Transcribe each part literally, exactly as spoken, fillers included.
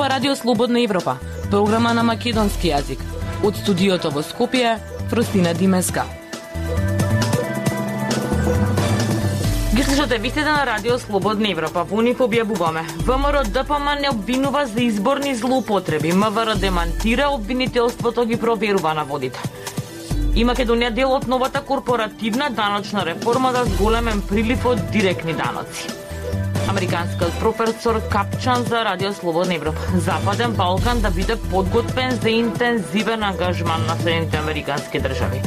Ова Радио Слободна Европа, програма на македонски јазик. Од студиото во Скопје, Фрустина Димеска. Ги слушате вистите на Радио Слободна Европа. Во нив објавуваме. ВМРО ДПМ не обвинува за изборни злоупотреби. МВР демантира обвинителството, ги проверува наводите. И Македонија дел од новата корпоративна даночна реформа да зголемен прилив од директни даноци. Американскиот професор Капчан за Радио Слободна Европа. Западен Балкан да биде подготвен за интензивен ангажман на Соединените американски држави.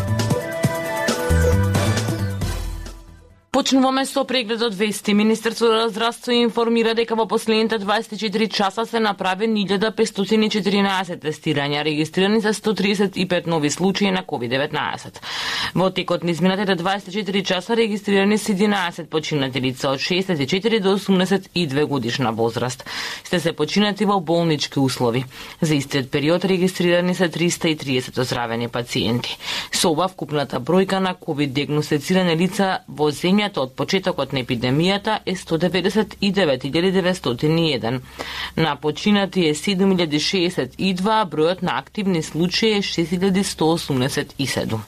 Почнуваме со прегледот вести. Министерството за здравство информира дека во последните дваесет и четири часа се направени илјада петстотини и четиринаесет тестирања, регистрирани за сто тридесет и пет нови случаи на ковид деветнаесет. Во текот на изминатите дваесет и четири часа регистрирани се единаесет починати лица од шеесет и четири до осумдесет и две годишна возраст. Сте се починати во болнички услови. За истиот период регистрирани се триста и триесет оздравени пациенти. Со ова вкупната бројка на ковид диагностицирани лица во земјата од почетокот на епидемијата е сто деветдесет и девет илјади деветстотини и еден. На починати е седум илјади шеесет и два, а бројот на активни случаи е шест илјади сто осумдесет и седум.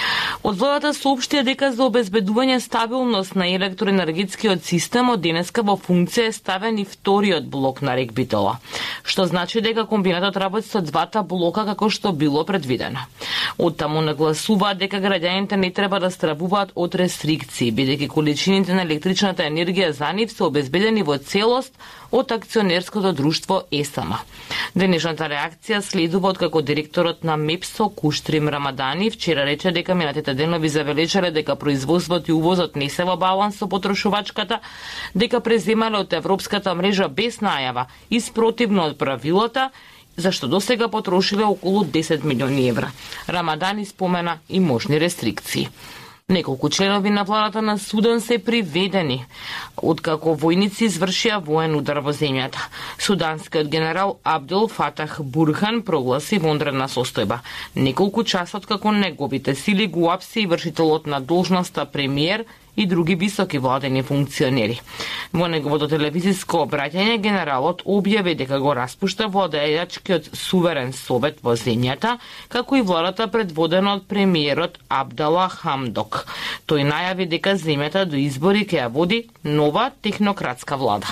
Од владата соопштија дека за обезбедување стабилност на електроенергетскиот систем од денеска во функција е ставен и вториот блок на рек Битола, што значи дека комбинатот работи со двата блока како што било предвидено. Оттаму нагласуваат дека граѓаните не треба да стравуваат од рестрикции, бидејќи количините на електричната енергија за нив се обезбедени во целост од акционерското друштво ЕСАМА. Денешната реакција следува откако директорот на МЕПСО Куштрим Рамадани вчера рече дека минатите денови забележале дека производството и увозот не се во баланс со потрошувачката, дека преземале од европската мрежа без најава и спротивно од правилата, зашто досега потрошиле околу десет милиони евра. Рамадани спомена и можни рестрикции. Неколку членови на владата на Судан се приведени откако војници извршија воен удар во земјата. Суданскиот генерал Абдул Фатах Бурхан прогласи вонредна состојба. Неколку часа откако неговите сили го апси и вршителот на должноста премиер и други високи владени функционери. Во неговото телевизиско обраќање генералот објави дека го распушта владеачкиот суверен совет во земјата, како и владата предводена од премиерот Абдала Хамдок. Тој најави дека земјата до избори ќе ја води нова технократска влада.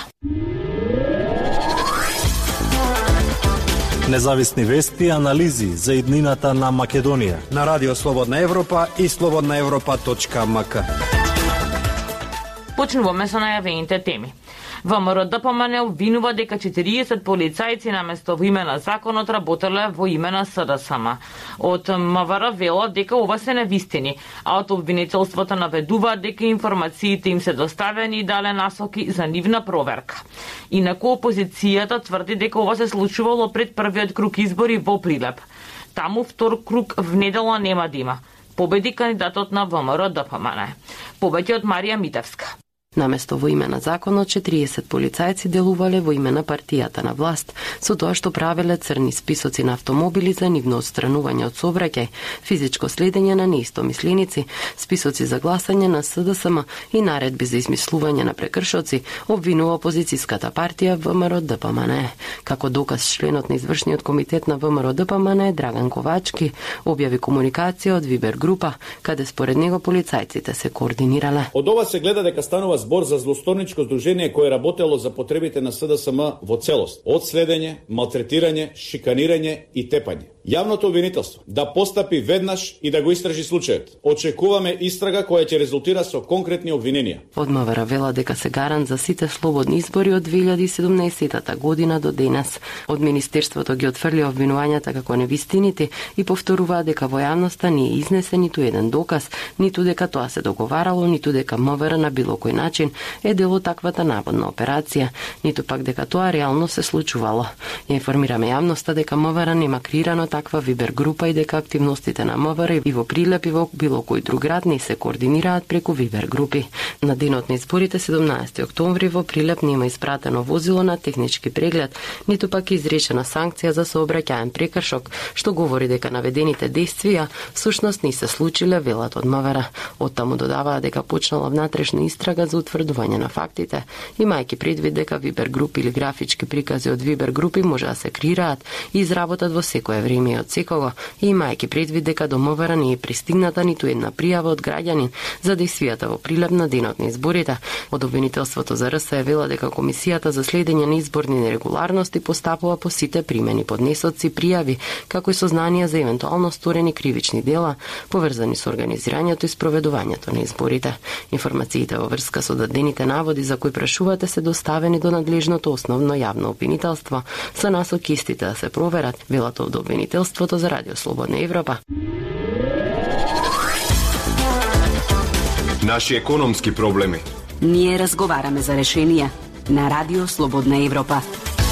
Независни вести и анализи за иднината на Македонија на Радио Слободна Европа и слободна европа точка ем ка. Почнуваме со најавените теми. ВМРО ДПМ не обвинува дека четириесет полицајци наместо во име на законот работеле во име на С Д С М. Од МВР вела дека ова се невистини, а од обвинителството наведува дека информациите им се доставени и дале насоки за нивна проверка. Инаку опозицијата тврди дека ова се случувало пред првиот круг избори во Прилеп. Таму втор круг внедела нема да има. Победи кандидатот на ВМРО ДПМ. Повеќе од Марија Митевска. Наместо во име на законот, четириесет полицајци делувале во име на партијата на власт, со тоа што правеле црни списоци на автомобили за нивно отстранување од сообраќај, физичко следење на неистомисленици, списоци за гласање на С Д С М и наредби за измислување на прекршоци, обвинува опозицијската партија ВМРО ДПМН. Како доказ, членот на извршниот комитет на ВМРО ДПМН Драган Ковачки објави комуникација од Вибер група, каде според него полицајците се координирале. Од ова се гледа дека станува збор за злосторничко здружение кое работело за потребите на С Д С М во целост, од следење, малтретирање, шиканирање и тепање. Јавното обвинителство да постапи веднаш и да го истражи случајот. Очекуваме истрага која ќе резултира со конкретни обвиненија. Од МВР вела дека се гарант за сите слободни избори од две илјади и седумнаесета година до денес. Од Министерството ги отфрли обвинувањата како невистините и повторуваа дека во јавноста не е изнесен ниту еден доказ, ниту дека тоа се договарало, ниту дека МВР на било кој начин е дел од таквата наводна операција, ниту пак дека тоа реално се случувало. Ја информираме јавноста дека МВР нема креирано таква Вибер група и дека активностите на МВР и во Прилеп и во било кој друг град не се координираат преку Вибер групи. На денот на изборите седумнаесети октомври во Прилеп нема испратено возило на технички преглед, ниту пак изречена санкција за сообраќаен прекршок, што говори дека наведените действија всушност не се случиле, велат од МВР. Оттаму додаваа дека почнала внатрешна истрага за утврдување на фактите, имајќи предвид дека Вибер групи или графички прикази од Вибер групи може да се креираат и изработат во секое време и од секого, и имајќи предвид дека до МВР не е пристигната ниту една пријава од граѓанин за действијата во Прилеп на денот на изборите. Од обвинителството за РС е вела дека Комисијата за следење на изборни нерегуларности постапува по сите примени поднесоци пријави, како и сознанија за евентуално сторени кривични дела, поврзани со организирањето и спроведувањето на изборите. Информациите во врска со дадените наводи за кои прашувате се доставени до надлежното основно јавно обвинителство, со насок истите да се проверат, велат од обвинителството за Радио Слободна Европа. Наши економски проблеми. Ние разговараме за решенија на Радио Слободна Европа.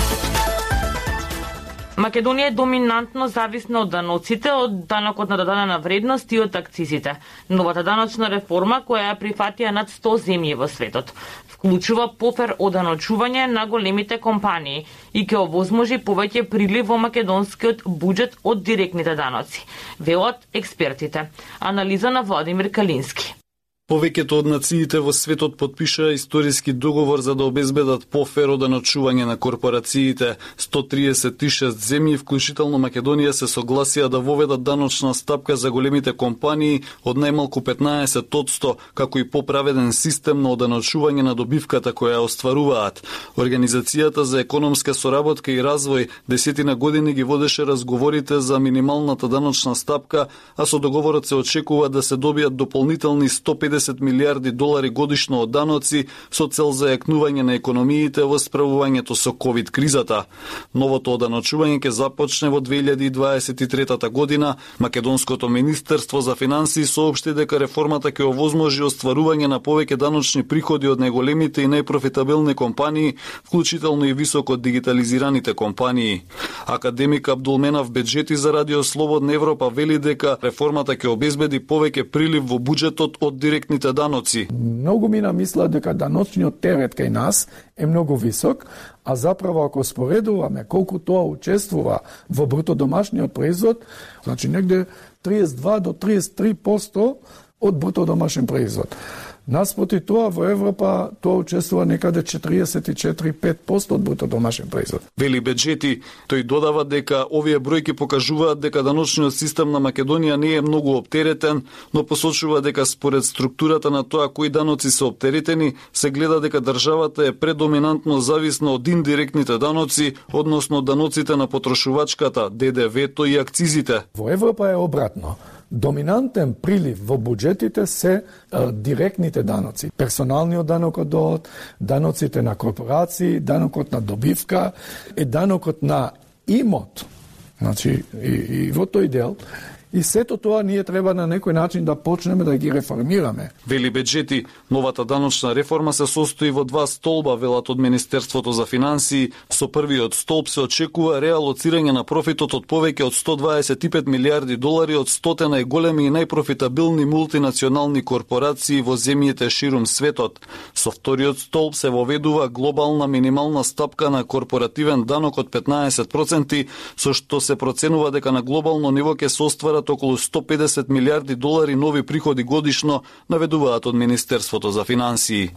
Македонија е доминантно зависна од даноците, од данокот на додадена вредност и од акцизите. Новата даночна реформа, која ја прифатија над сто земји во светот, вклучува пофер оданочување на големите компании и ќе овозможи повеќе прилив во македонскиот буџет од директните даноци, велат експертите. Анализа на Владимир Калински. Повеќето од нациите во светот подпишаа историски договор за да обезбедат пофер оданочување на корпорациите. сто триесет и шест земји, вклучително Македонија, се согласија да воведат даночна стапка за големите компании од најмалку петнаесет одсто, како и поправеден систем на оданочување на добивката која ја остваруваат. Организацијата за економска соработка и развој десетина години ги водеше разговорите за минималната даночна стапка, а со договорот се очекува да се добијат дополнителни сто педесет милиарди долари годишно од даноци со цел за јакнување на економиите во справувањето со ковид кризата. Новото оданочување ќе започне во две илјади дваесет и трета година. Македонското министерство за финансии соопшти дека реформата ќе овозможи остварување на повеќе даночни приходи од најголемите и најпрофитабилни компании, вклучително и високо дигитализираните компании. Академик Абдулменав Беджети за Радио Слободна Европа вели дека реформата ќе обезбеди повеќе прилив во буџетот од директните даноци. Многу мина мислат дека даночниот терет кај нас е многу висок, а заправо ако споредуваме колку тоа учествува во бруто домашниот производ, значи негде триесет и два до триесет и три одсто од бруто домашен производ. Наспроти тоа во Европа тоа учествува некаде четириесет и четири до пет одсто од бруто домашен производ. Вели Беджети, тој додава дека овие бројки покажуваат дека даночниот систем на Македонија не е многу оптеретен, но посочува дека според структурата на тоа кои даноци се оптеретени, се гледа дека државата е предоминантно зависна од индиректните даноци, односно даноците на потрошувачката, Д Д В-то и акцизите. Во Европа е обратно. Доминантен прилив во буџетите се а, директните даноци. Персоналниот данок од доход, даноците на корпорации, данокот на добивка и данокот на имот. Значи, и, и во тој дел. И сето тоа ние треба на некој начин да почнеме да ги реформираме. Вели Беджети, новата даночна реформа се состои во два столба, велат од Министерството за финансии. Со првиот столб се очекува реалоцирање на профитот од повеќе од сто дваесет и пет милиарди долари од сто најголеми и најпрофитабилни мултинационални корпорации во земјите ширум светот. Со вториот столб се воведува глобална минимална стапка на корпоративен данок од петнаесет проценти, со што се проценува дека на глобално ниво ќе се оствара околу сто педесет милиарди долари нови приходи годишно, наведуваат од Министерството за финансии.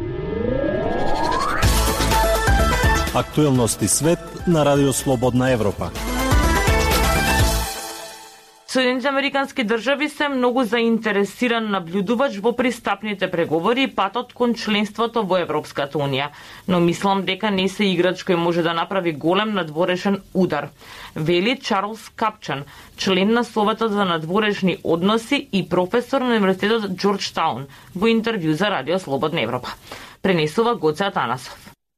Актуелности свет на Радио Слободна Европа. Соединените американски држави се многу заинтересиран наблюдувач во пристапните преговори и патот кон членството во Европската унија, но мислам дека не се играч кој може да направи голем надворешен удар, вели Чарлс Капчан, член на Советот за надворешни односи и професор на Универзитетот Џорџтаун, во интервју за Радио Слободна Европа. Пренесува Гоце Атанасов.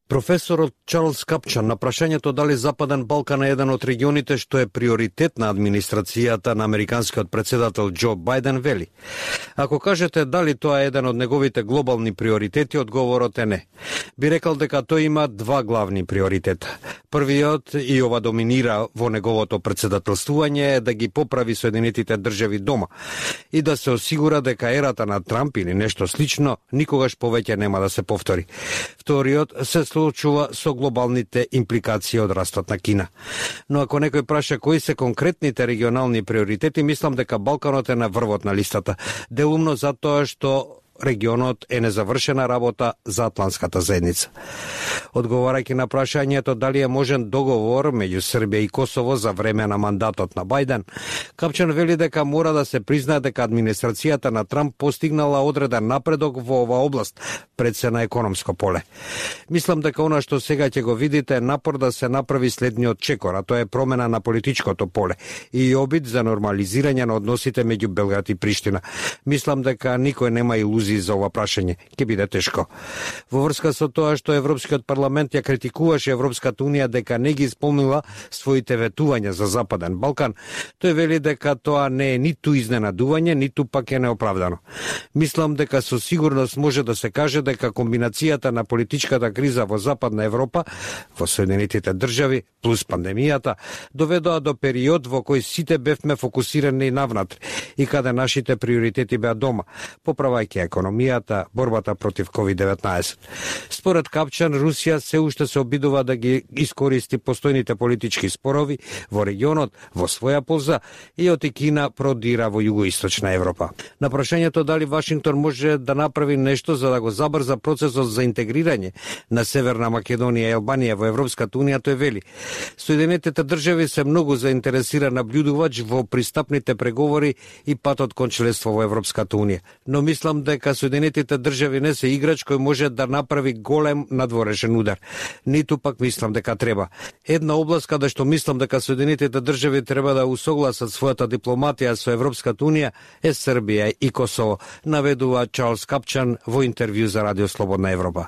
Професорот Чарлс Капчан на прашањето дали Западен Балкан е еден од регионите што е приоритет на администрацијата на американскиот председател Џо Бајден вели: ако кажете дали тоа е еден од неговите глобални приоритети, одговорот е не. Би рекал дека тој има два главни приоритета. Првиот, и ова доминира во неговото председателствување, е да ги поправи Соединетите држави дома и да се осигура дека ерата на Трамп или нешто слично никогаш повеќе нема да се повтори. Вториот се случува со глобалните импликации од растот на Кина. Но ако некој праша кои се конкретните регионални приоритети, мислам дека Балканот е на врвот на листата. Делумно затоа што регионот е незавршена работа за Атлантската заедница. Одговарајќи на прашањето дали е можен договор меѓу Србија и Косово за време на мандатот на Бајден, Капчан вели дека мора да се признае дека администрацијата на Трамп постигнала одреден напредок во оваа област, пред се на економско поле. Мислам дека она што сега ќе го видите е напор да се направи следниот чекор, а тоа е промена на политичкото поле и обид за нормализирање на односите меѓу Белград и Приштина. Мислам дека никој нема илузии за ова прашање. Ќе биде тешко. Во врска со тоа што Европскиот парламент ја критикуваше Европската унија дека не ги исполнила своите ветувања за Западен Балкан, тој вели дека тоа не е ниту изненадување, ниту пак е неоправдано. Мислам дека со сигурност може да се каже дека комбинацијата на политичката криза во Западна Европа, во Соединетите држави, плюс пандемијата, доведоа до период во кој сите бевме фокусирани навнатре и каде нашите приоритети беа дома, поправајќи економијата, борбата против ковид деветнаесет. Според Капчан, Русија се уште се обидува да ги искористи постојните политички спорови во регионот во своја полза и од Кина продира во југоисточна Европа. На прашањето дали Вашингтон може да направи нешто за да го забрза процесот за интегрирање на Северна Македонија и Албанија во Европската унија, тој вели: Соединетите држави се многу заинтересиран наблюдувач во пристапните преговори и патот кон членство во Европската унија, но мислам дека Соединетите држави не се играч кој може да направи голем надворешен удар. Ниту пак мислам дека треба. Една област каде што мислам дека Соединетите држави треба да усогласат својата дипломатија со Европската унија е Србија и Косово, наведува Чарлс Капчан во интервју за Радио Слободна Европа.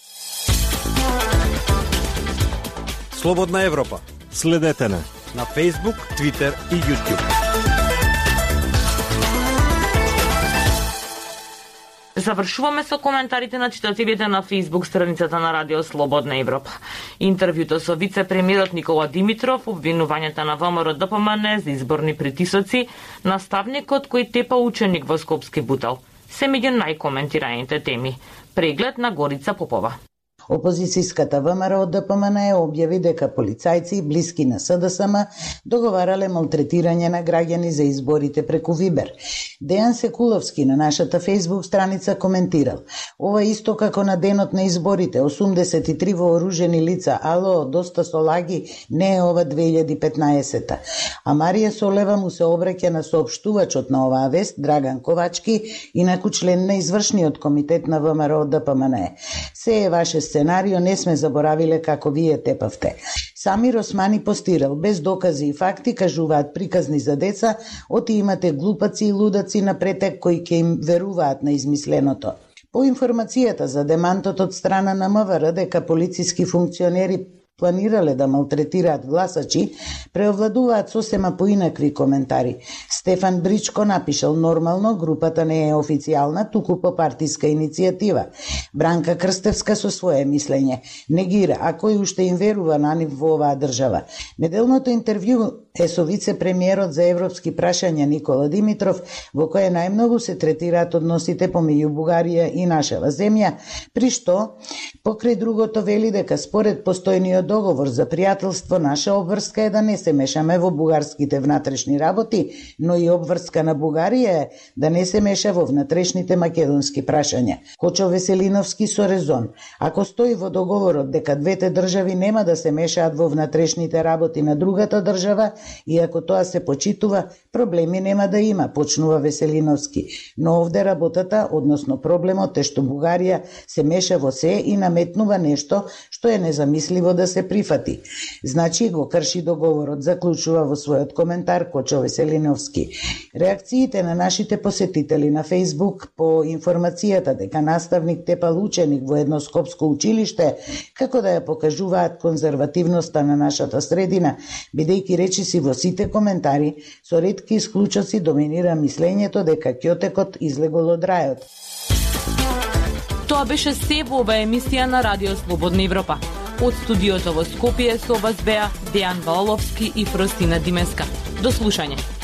Слободна Европа. Следете на на Facebook, Twitter и YouTube. Завршуваме со коментарите на читателите на Facebook страницата на Радио Слободна Европа. Интервјуто со вице-премиерот Никола Димитров, обвинувањата на ВМРО Д П М Н за изборни притисоци, наставникот кој тепа ученик во Скопски бутал, се меѓу најкоментираните теми. Преглед на Горица Попова. Опозицијската ВМРО Д П М Н објави дека полицајци блиски на С Д С М договарале малтретирање на граѓани за изборите преку Вибер. Дејан Секуловски на нашата Facebook страница коментирал: ова исто како на денот на изборите, осумдесет и три вооружени лица, ало, доста со лаги, не е ова две илјади и петнаесета. А Марија Солева му се обраќа на соопштувачот на оваа вест, Драган Ковачки, инаку член на извршниот комитет на ВМРО Д П М Н. Се е ваше сценарио, не сме заборавиле како вие тепавте. Самир Османи постирал: без докази и факти кажуваат приказни за деца, оти имате глупаци и лудаци на претек кои ќе им веруваат на измисленото. По информацијата за демантот од страна на М В Р дека полициски функционери планирале да малтретираат гласачи, преовладуваат сосема поинакви коментари. Стефан Бричко напишал: нормално, групата не е официјална, туку по партиска иницијатива. Бранка Крстевска со свое мислење негира, а кој уште им верува на нив во оваа држава. Неделното интервју е со вице-премиерот за европски прашања Никола Димитров, во кое најмногу се третираат односите помеѓу Бугарија и нашава земја, при што покрај другото вели дека според постојниот договор за пријателство, наша обврска е да не се мешаме во бугарските внатрешни работи, но и обврска на Бугарија е да не се меша во внатрешните македонски прашања. Кочо Веселиновски со резон: ако стои во договорот дека двете држави нема да се мешаат во внатрешните работи на другата држава, и ако тоа се почитува, проблеми нема да има, почнува Веселиновски. Но овде работата, односно проблемот е што Бугарија се меша во се и наметнува нешто што е незамисливо да се прифати. Значи го крши договорот, заклучува во својот коментар Кочо Веселиновски. Реакциите на нашите посетители на Фејсбук по информацијата дека наставник тепал ученик во едно скопско училиште, како да ја покажуваат конзервативноста на нашата средина, бидејќи речиси во сите коментари со ретки исклучоци доминира мислењето дека ќотекот излегол од рајот. Тоа беше се во оваа емисија на Радио Слободна Европа. Од студиото во Скопје со вас беа Дејан Валовски и Фростина Димеска. До слушање.